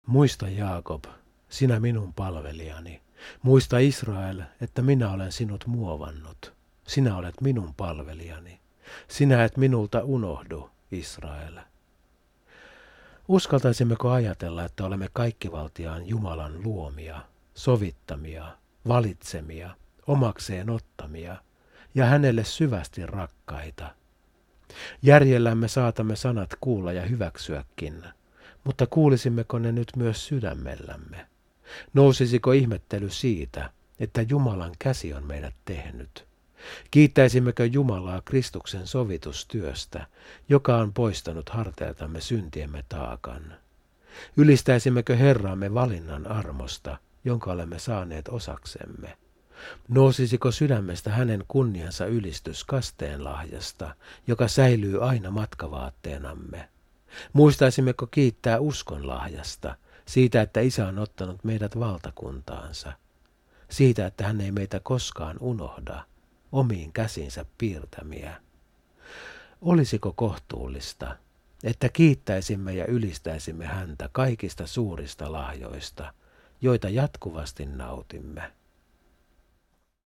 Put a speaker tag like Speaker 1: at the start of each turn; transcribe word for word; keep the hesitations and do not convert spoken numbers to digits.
Speaker 1: Muista Jaakob, sinä minun palvelijani. Muista Israel, että minä olen sinut muovannut. Sinä olet minun palvelijani. Sinä et minulta unohdu, Israel. Uskaltaisimmeko ajatella, että olemme kaikkivaltiaan Jumalan luomia, sovittamia, valitsemia, omakseen ottamia ja hänelle syvästi rakkaita? Järjellämme saatamme sanat kuulla ja hyväksyäkin, mutta kuulisimmeko ne nyt myös sydämellämme? Nousisiko ihmettely siitä, että Jumalan käsi on meidät tehnyt? Kiittäisimmekö Jumalaa Kristuksen sovitustyöstä, joka on poistanut harteiltamme syntiemme taakan? Ylistäisimmekö Herraamme valinnan armosta, jonka olemme saaneet osaksemme? Nousisiko sydämestä hänen kunniansa ylistys kasteen lahjasta, joka säilyy aina matkavaatteenamme? Muistaisimmeko kiittää uskon lahjasta, siitä, että Isä on ottanut meidät valtakuntaansa, siitä, että hän ei meitä koskaan unohda, omiin käsinsä piirtämiä? Olisiko kohtuullista, että kiittäisimme ja ylistäisimme häntä kaikista suurista lahjoista, joita jatkuvasti nautimme?